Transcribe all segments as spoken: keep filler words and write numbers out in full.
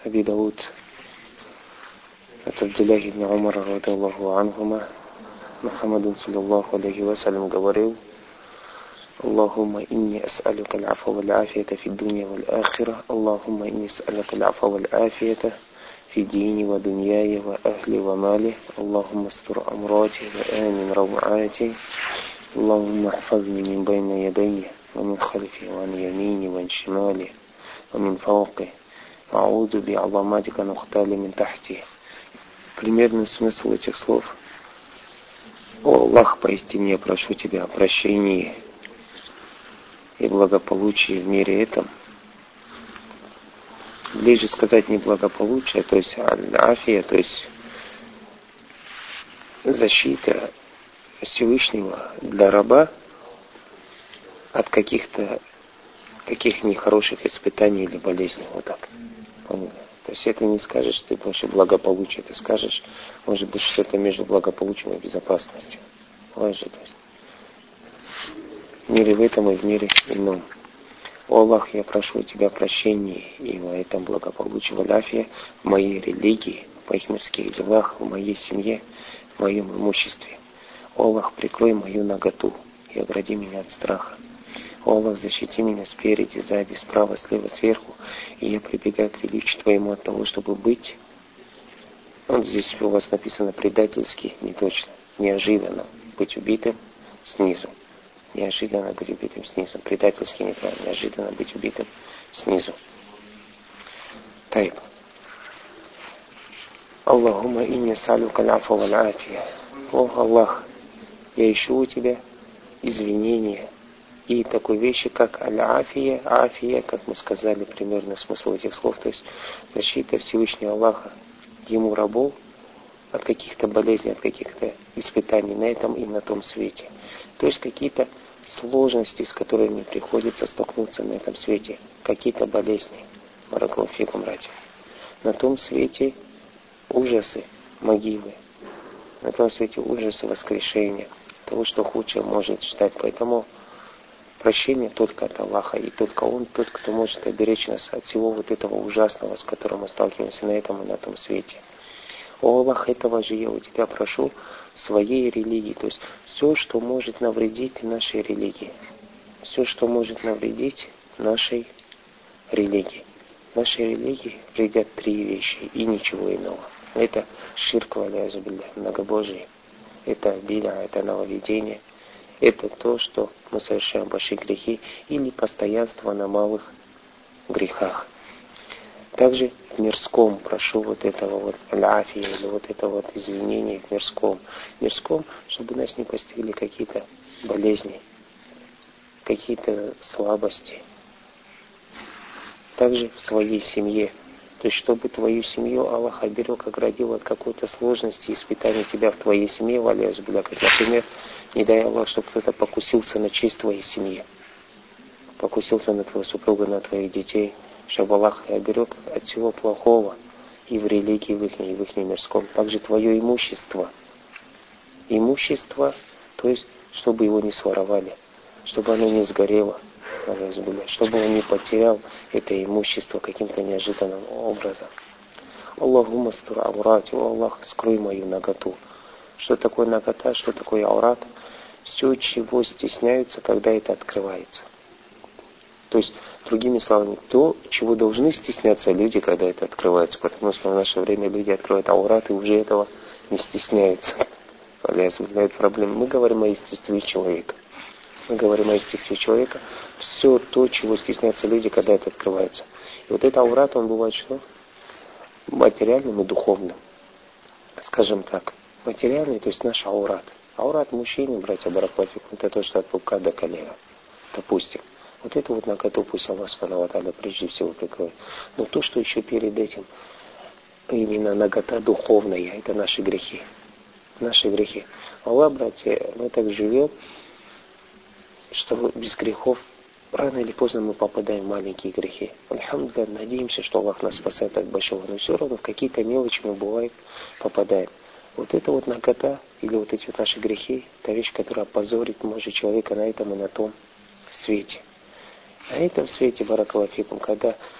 Аби Дауд от Абдулляхи ибн Умара радиллаху анхума, Мухаммаду саллаллаху алейхи вассалям говорил: Аллахумма инни ас'алюка аль-афа валь-афията фи дунья валь-ахира, Аллахумма инни ас'алюка аль-афа валь-афията фи дини ва дуньяи ва ахли ва мали, Аллахумма астур амрати ва амин рав'ати, Аллахумма ахфазни мин байна ядайя ва мин хальфи ва ан ямини ва ан шимали ва мин фауки, а'удзу би'азаматика ан угталя мин тахти. Примерный смысл этих слов: О Аллах, поистине я прошу Тебя о прощении и благополучии в мире этом. Ближе сказать не благополучие, то есть аль-афия, то есть защита Всевышнего для раба от каких-то таких нехороших испытаний или болезней. Вот так. Поняли? То есть это не скажешь ты больше благополучие, ты скажешь, может быть, что-то между благополучием и безопасностью. Вот же, то есть. В мире в этом и в мире ином. О Аллах, я прошу Тебя прощения и в этом благополучии, в аляфии, в моей религии, в моих мирских делах, в моей семье, в моем имуществе. О Аллах, прикрой мою наготу и огради меня от страха. О Аллах, защити меня спереди, сзади, справа, слева, сверху. И я прибегаю к величию Твоему от того, чтобы быть, вот здесь у вас написано предательски, не точно, неожиданно быть убитым снизу. Неожиданно быть убитым снизу. Предательски неправильно, неожиданно быть убитым снизу. Тайб. Аллахумма инни салюка аль-афа валь-афия. О Аллах, я ищу у Тебя извинения и такой вещи, как аль-афия, афия, как мы сказали, примерно смысл этих слов, то есть защита Всевышнего Аллаха Ему рабу от каких-то болезней, от каких-то испытаний на этом и на том свете. То есть какие-то сложности, с которыми приходится столкнуться на этом свете, какие-то болезни, баракаллаху фикум, братья. На том свете ужасы могилы, на том свете ужасы воскрешения, того, что худшее может ждать. Поэтому прощение только от Аллаха, и только Он тот, кто может оберечь нас от всего вот этого ужасного, с которым мы сталкиваемся на этом и на том свете. О Аллах, этого же я у Тебя прошу в своей религии, то есть все, что может навредить нашей религии, все, что может навредить нашей религии. Нашей религии вредят три вещи и ничего иного. Это ширк валяязу билля, многобожие, это бид'а, это нововведение, это то, что мы совершаем большие грехи или постоянство на малых грехах. Также в мирском прошу вот этого вот аляфия или вот это вот извинения в мирском. В мирском, чтобы нас не постигли какие-то болезни, какие-то слабости. Также в своей семье. То есть, чтобы твою семью Аллах оберег, оградил от какой-то сложности, испытаний тебя в твоей семье, валяюсь, бля, как, например, не дай Аллах, чтобы кто-то покусился на честь твоей семьи, покусился на твою супругу, на твоих детей, чтобы Аллах оберег от всего плохого и в религии, в их, и в их мирском. Также твое имущество. Имущество, то есть, чтобы его не своровали, чтобы оно не сгорело, чтобы он не потерял это имущество каким-то неожиданным образом. Аллахумма астур аурати, о Аллах, скрой мою наготу. Что такое нагота, что такое аурат? Все, чего стесняются, когда это открывается. То есть, другими словами, то, чего должны стесняться люди, когда это открывается, потому что в наше время люди открывают аурат и уже этого не стесняются. Это проблема. Мы говорим о естестве человека. Мы говорим о естестве человека. Все то, чего стесняются люди, когда это открывается. И вот это аурат, он бывает что? Материальным и духовным. Скажем так. Материальный, то есть наш аурат. Аурат мужчины, братья баракаллаху, это то, что от пупка до колена. Допустим. Вот это вот наготу пусть Аллах субхану ва тааля прежде всего прикроет. Но то, что еще перед этим, именно нагота духовная, это наши грехи. Наши грехи. Аллах, братья, мы так живем, что без грехов рано или поздно мы попадаем в маленькие грехи. Альхамдулилlah, надеемся, что Аллах нас спасает от большого, но все равно в какие-то мелочи мы бывает попадаем. Вот это вот нагота, или вот эти вот наши грехи, это вещь, которая опозорит, может, человека на этом и на том свете. На этом свете, баракаллаху фикум, когда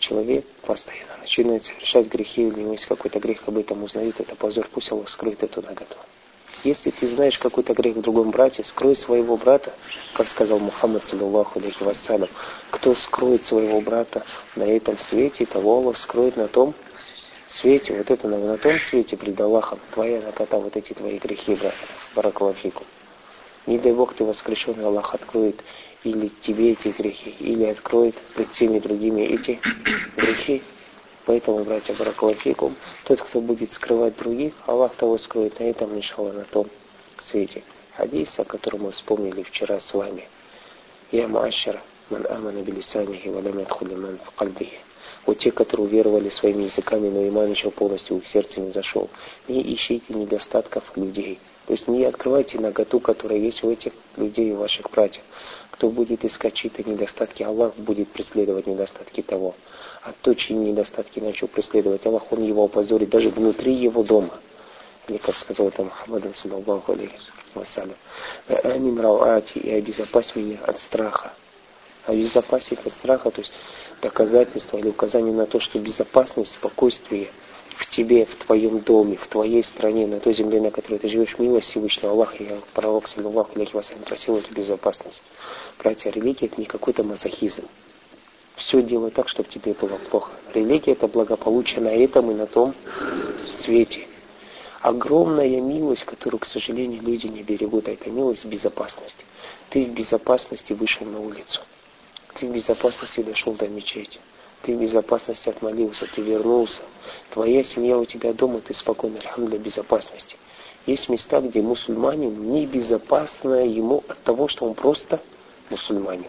человек постоянно начинает совершать грехи, или у него есть какой-то грех, об этом узнает, это позор, пусть Аллах скроет эту наготу. Если ты знаешь какой-то грех в другом брате, скрой своего брата, как сказал Мухаммад, саллаллаху алейхи вассалям, кто скроет своего брата на этом свете, того Аллах скроет на том свете, вот это на, на том свете пред Аллахом, твоя нагота, вот эти твои грехи, брат, баракаллаху фикум. Не дай Бог ты воскрешенный, Аллах откроет или тебе эти грехи, или откроет пред всеми другими эти грехи. Поэтому, братья, баракаллаху фикум, тот, кто будет скрывать других, Аллах того скроет на этом, иншаллах, на том свете. Хадис, о котором мы вспомнили вчера с вами. Я маашара, ман амана билисанихи, валям ядхули ман в кальбихи. Вот те, которые уверовали своими языками, но иман еще полностью в их сердце не зашел. Не ищите недостатков людей. То есть не открывайте наготу, которая есть у этих людей, у ваших братьев. Кто будет искать чьи-то недостатки, Аллах будет преследовать недостатки того. А тот, чьи недостатки начал преследовать Аллах, он его опозорит даже внутри его дома. Или, как сказал это Мухаммад, саллаллаху алейхи вассалям, амин рауати, и обезопась меня от страха. Обезопасить от страха, то есть доказательство или указание на то, что безопасность, спокойствие в тебе, в твоем доме, в твоей стране, на той земле, на которой ты живешь, милость Всевышнего Аллаха, и пророк, саллаллаху алейхи вассалям, просил эту безопасность. Братья, религия — это не какой-то мазохизм. Все делай так, чтобы тебе было плохо. Религия — это благополучие на этом и на том свете. Огромная милость, которую, к сожалению, люди не берегут, а это милость безопасности. Ты в безопасности вышел на улицу. Ты в безопасности дошел до мечети. Ты в безопасности отмолился, ты вернулся. Твоя семья у тебя дома, ты спокойно, альхамдулилля, безопасности. Есть места, где мусульманин небезопасно ему от того, что он просто мусульманин.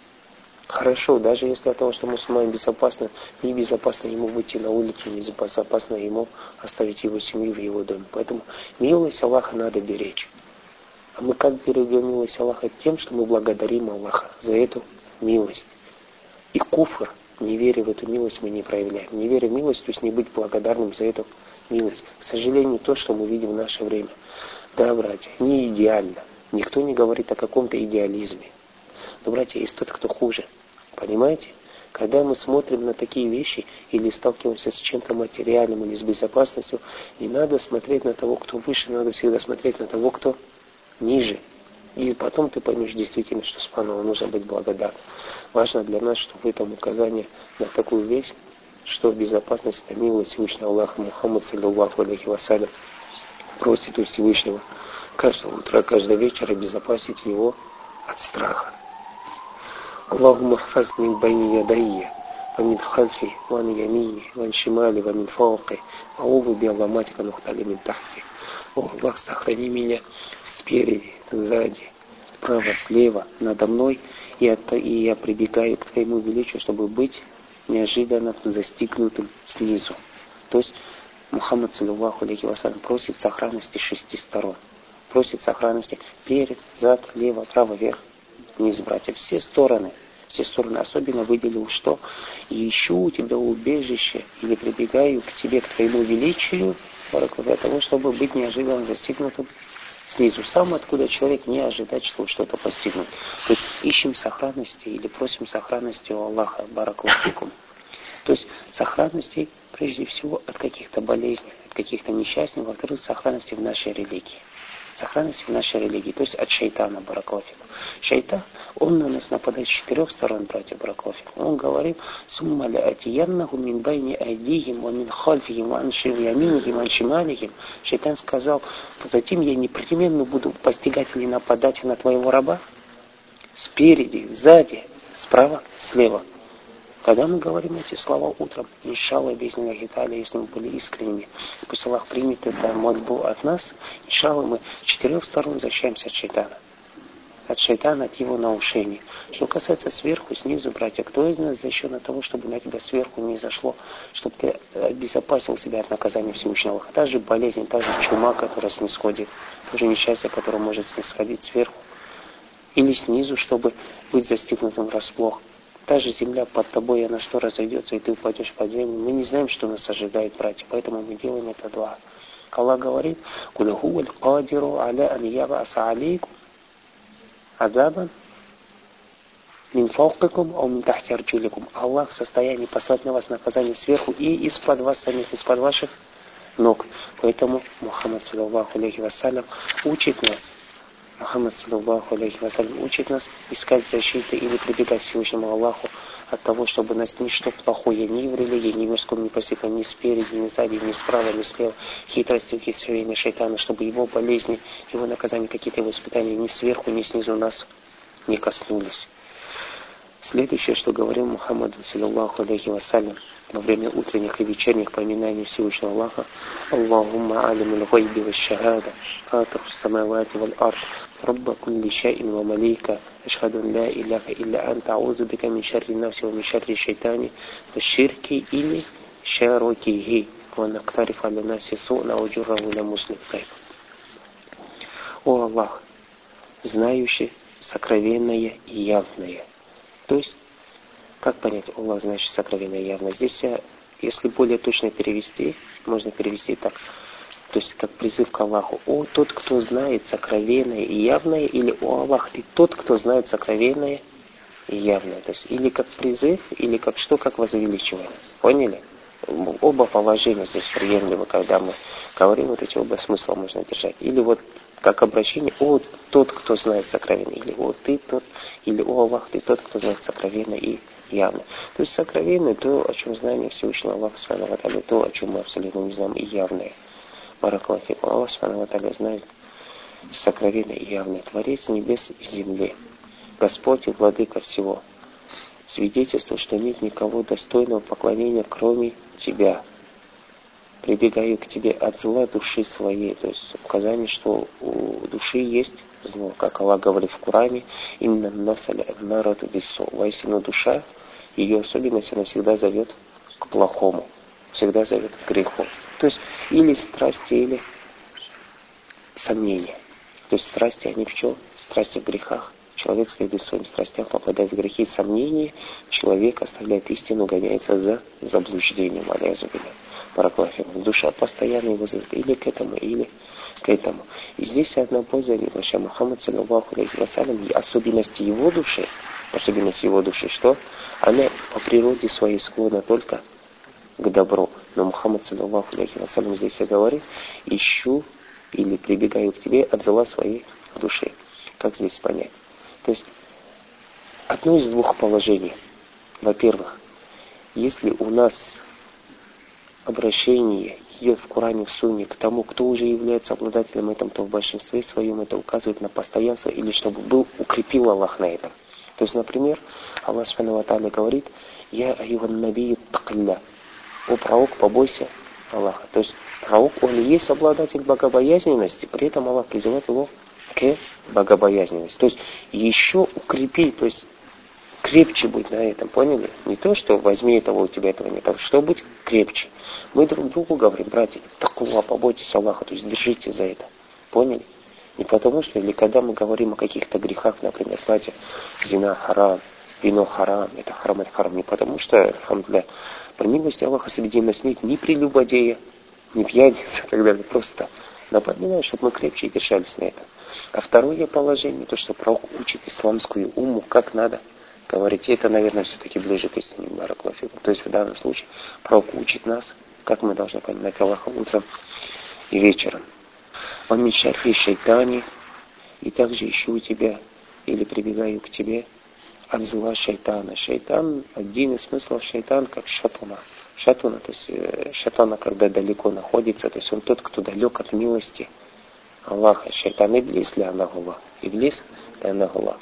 Хорошо, даже если от того, что мусульманин безопасно, небезопасно ему выйти на улицу, небезопасно ему оставить его семью в его доме. Поэтому милость Аллаха надо беречь. А мы как берегем милость Аллаха? Тем, что мы благодарим Аллаха за эту милость. И куфр, не веря в эту милость, мы не проявляем. Не веря в милость, то есть не быть благодарным за эту милость. К сожалению, то, что мы видим в наше время. Да, братья, не идеально. Никто не говорит о каком-то идеализме. Но, братья, есть тот, кто хуже. Понимаете? Когда мы смотрим на такие вещи или сталкиваемся с чем-то материальным или с безопасностью, не надо смотреть на того, кто выше, надо всегда смотреть на того, кто ниже. И потом ты поймешь действительно, что Субханаллах, нужно быть благодарным. Важно для нас, чтобы в этом указании на такую вещь, что безопасность — это милость Всевышнего Аллаха. Мухаммад, саллаллаху алейхи вассалям, просит у Всевышнего каждое утро, каждый вечер обезопасить его от страха. Аллахумма хфаз мин байни ядайя, ва мин хальфи, ва ан ямини, ва ан шимали, ва мин фауки, аузу би алламатика нухтали мин тахти. О Аллах, сохрани меня спереди, сзади, справа, слева, надо мной, и, от, и я прибегаю к Твоему величию, чтобы быть неожиданно застигнутым снизу. То есть Мухаммад, саллаллаху алейхи вассалям, просит сохранности шести сторон. Просит сохранности перед, зад, лево, право, вверх, вниз, братья. Все стороны, все стороны. Особенно выделил, что ищу у Тебя убежище или прибегаю к Тебе, к Твоему величию, для того, чтобы быть неожиданно застигнутым снизу. Сам, откуда человек не ожидает, что что-то постигнут. То есть ищем сохранности или просим сохранности у Аллаха, баракаллаху фикум. То есть сохранности, прежде всего, от каких-то болезней, от каких-то несчастий, во-вторых, сохранности в нашей религии. Сохранности в нашей религии, то есть от шайтана, баракаллаху фикум. Шайтан, он на нас нападает с четырех сторон, братья, баракаллаху фикум. Он говорит: «Сумма ля атияннаху мин байни айдихим, ва мин хальфихим, ва ан яминихим, ва ан шималихим». Шайтан сказал: затем я непременно буду постигать или нападать на твоего раба спереди, сзади, справа, слева. Когда мы говорим эти слова утром, иншаллах, бизниллахи та'аля, если мы были искренними, пусть Аллах примет это мольбу от нас, иншаллах, мы с четырех сторон защищаемся от шайтана. От шайтана, от его наушений. Что касается сверху, снизу, братья, кто из нас защищен от того, чтобы на тебя сверху не зашло, чтобы ты обезопасил себя от наказания Всевышнего Аллаха? Та же болезнь, та же чума, которая снисходит, то же несчастье, которое может снисходить сверху или снизу, чтобы быть застигнутым врасплох. Та же земля под тобой, она что, разойдется, и ты упадешь под землю. Мы не знаем, что нас ожидает, братья, поэтому мы делаем это дуа. Аллах говорит: «Куль хуваль кадиру аля ан ябаса алейкум азабан мин фаукикум, ау мин тахти арджуликум. Аллах в состоянии послать на вас наказание сверху и из-под вас самих, из-под ваших ног. Поэтому Мухаммад саллаллаху алейхи вассалям учит нас, Мухаммад саллаллаху алейхи вассалям учит нас искать защиты или прибегать к Всевышнему Аллаху от того, чтобы нас ничто плохое ни в религии, ни в мирском не посыпало, ни спереди, ни сзади, ни справа, ни слева, хитрости, ухищрения шайтана, чтобы его болезни, его наказания, какие-то его испытания ни сверху, ни снизу нас не коснулись. Следующее, что говорил Мухаммад саллаллаху алейхи вассалям во время утренних и вечерних поминаний Всевышнего Аллаха: Аллахумма алимул гайби ва шахада, фатирус самавати вал ард, рабба кулли шайин ва малика, ашхаду ан ла иляха илля анта, аузу бика мин шарри нафси ва мин шарри шайтани, ва ширки или шарокихи, ва нактариф аля нафси су'на ва джурраху ля муслим. О Аллах, знающий сокровенное и явное. То есть, как понять, Аллах значит сокровенное и явное? Здесь, если более точно перевести, можно перевести так. То есть, как призыв к Аллаху: «О тот, кто знает сокровенное и явное», или «О Аллах, ты тот, кто знает сокровенное и явное». То есть, или как призыв, или как что, как возвеличивание. Поняли? Оба положения здесь приемлемы, когда мы говорим, вот эти оба смысла можно держать. Или вот как обращение: «О тот, кто знает сокровенное», или «О ты тот», или «О Аллах, ты тот, кто знает сокровенное и явно». То есть сокровенное, то, о чем знание Всевышнего Аллаха субхану ва тааля, то, о чем мы абсолютно не знаем, и явное. Баракаллаху фикум. Аллах субхану ва тааля знает сокровенное и явное. Творец небес и земли, Господь и Владыка всего. Свидетельство, что нет никого достойного поклонения, кроме Тебя. Прибегаю к Тебе от зла души своей. То есть указание, что у души есть зло. Как Аллах говорит в Коране: «Инна нафса ла'аммарату биссу». Воистину душа, ее особенность, она всегда зовет к плохому. Всегда зовет к греху. То есть или страсти, или сомнения. То есть страсти, они в чем? Страсти в грехах. Человек, следует своим страстям, попадает в грехи и сомнения. Человек оставляет истину, гоняется за заблуждением. Аляйзубилля. Баракаллаху. Душа постоянно его зовет или к этому, или к этому. И здесь одна польза небольшая. Мухаммад саллаллаху алейхи вассалям, особенности его души, особенность его души, что она по природе своей склонна только к добру. Но Мухаммад саллаллаху алейхи вассалям здесь и говорит: ищу или прибегаю к тебе от зла своей души. Как здесь понять? То есть одно из двух положений. Во-первых, если у нас обращение идет в Коране, в Сунне к тому, кто уже является обладателем этим, то в большинстве своем это указывает на постоянство, или чтобы был, укрепил Аллах на этом. То есть, например, Аллах субхану ва тааля говорит: «Я аюхан набию такилля». О пророк, побойся Аллаха. То есть пророк, он и есть обладатель богобоязненности, при этом Аллах призывает его к богобоязненности. То есть еще укрепи, то есть крепче будь на этом, поняли? Не то, что возьми этого, у тебя этого нет, а что быть крепче. Мы друг другу говорим: братья, такого, побойтесь Аллаха, то есть держите за это. Поняли? Не потому что, или когда мы говорим о каких-то грехах, например, братья, зина харам, вино харам, это харам, это харам, не потому что, алхамдулилля, по милости Аллаха среди нас нет ни прелюбодея, ни пьяницы и так далее, просто напоминаю, чтобы мы крепче держались на этом. А второе положение, то, что пророк учит исламскую умму, как надо говорить, это, наверное, все-таки ближе к истине, баракаллаху фикум. То есть в данном случае пророк учит нас, как мы должны понимать Аллаха утром и вечером. «Ва мин шарри шайтани», и также ищу тебя или прибегаю к тебе от зла шайтана. Шайтан, один из смыслов шайтан, как шатуна. Шатуна, то есть шайтана, когда далеко находится, то есть он тот, кто далек от милости Аллаха. Шайтан иблис ля анахуллах. Иблис ля анахуллах.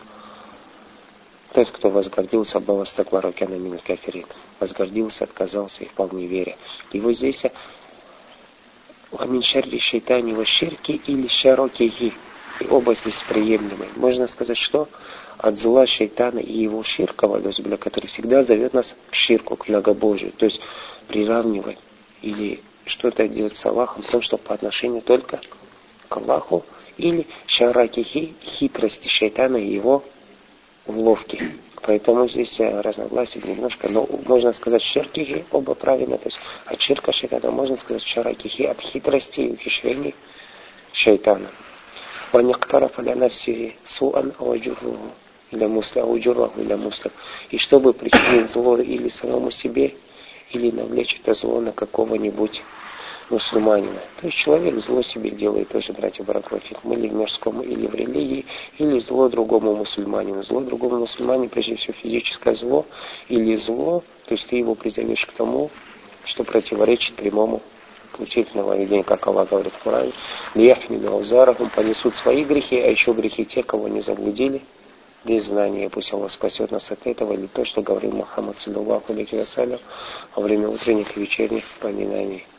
Тот, кто возгордился, бавастакбара кана миналь кафирин. Возгордился, отказался и впал в неверие. И вот здесь «Ва мин шарри шайтани ва ширки» или «шарокихи». И оба здесь приемлемы. Можно сказать, что от зла шайтана и его ширка, который всегда зовет нас к ширку, к многобожию. То есть приравнивать или что-то делать с Аллахом, потому что по отношению только к Аллаху. Или шаракихи, хитрости шайтана и его уловки. Поэтому здесь разногласия немножко, но можно сказать ширкихи, оба правильно, то есть от ширка шайтана, можно сказать шаракихи, от хитрости и ухищрений шайтана. или муслим, ауджураху или муслим. И чтобы причинить зло или самому себе, или навлечь это зло на какого-нибудь мусульманина. То есть человек зло себе делает, тоже, братья баракаллаху, или в мирском, или в религии, или зло другому мусульманину. Зло другому мусульманину, прежде всего, физическое зло, или зло, то есть ты его призовешь к тому, что противоречит прямому учительного видения, как Аллах говорит в Коране, «Лияхмилу аузарахум», понесут свои грехи, а еще грехи те, кого не заблудили, без знания. Пусть Аллах спасет нас от этого, или то, что говорил Мухаммад саллаллаху алейхи ва саллям во время утренних и вечерних поминаний.